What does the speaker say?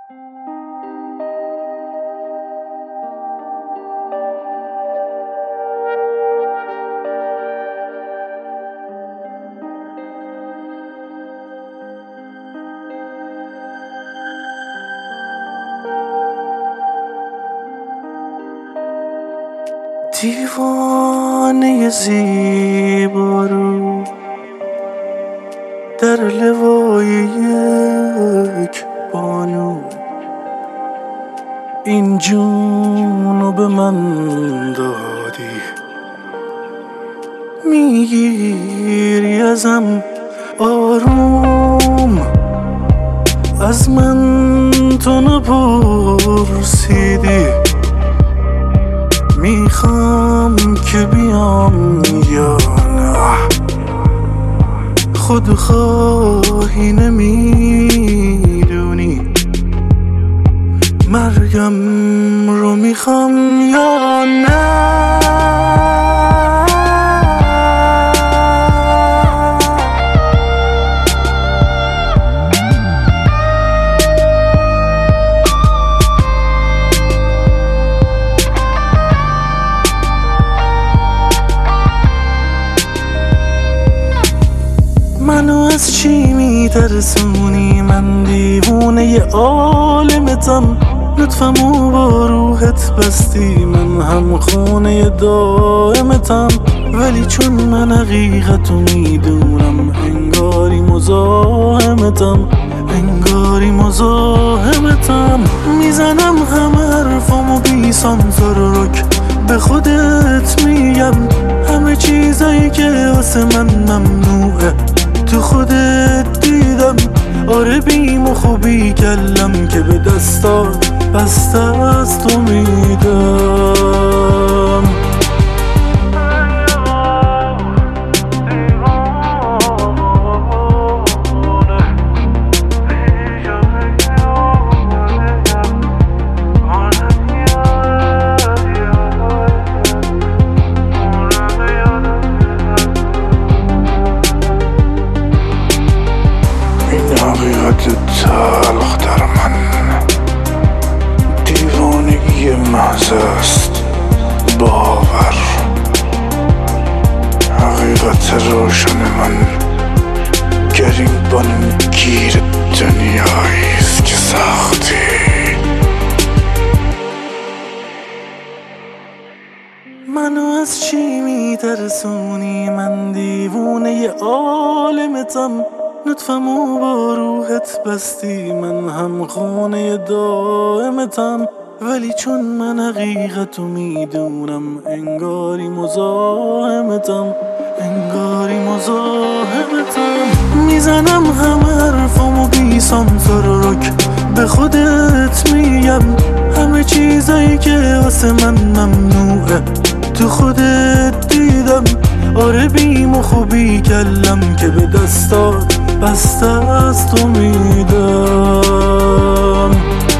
دیوانه زیبا رو در لوای یک بانو، این جونو به من دادی، میگیری ازم آروم، از من تو نپرسیدی میخوام که بیام یا نه، خودخواهی نمیدونی مرگم رو میخوام یا نه. منو از چی میترسونی؟ من دیوونه ی عالمتم، لطفمو با روحت بستی، من هم خونه دائمتم، ولی چون من حقیقتو میدونم انگاری مزاحمتم، انگاری مزاحمتم، میزنم همه حرفامو بی سانسور و رک، به خودت میگم همه چیزایی که واسه من ممنوعه تو خودت دیدم، آره بیم و خوبی کلم که به دستات بسته از تو میدم. حقیقت تلخ در من دیوانگی محض است، باور حقیقت روشن من گریبان گیر دنیاییست که سختی. منو از چی میترسونی؟ من دیوونه ی عالمتم، لطفمو با روحت بستی، من هم خونه دائمتم، ولی چون من حقیقتو میدونم انگاری مزاحمتم، انگاری مزاحمتم، میزنم همه حرفامو بی سانسور و رک، به خودت میگم همه چیزایی که واسه من ممنوعه تو خودت دیدم، آره بیم و خوبی کلم که به دستات بسته از تو میدم.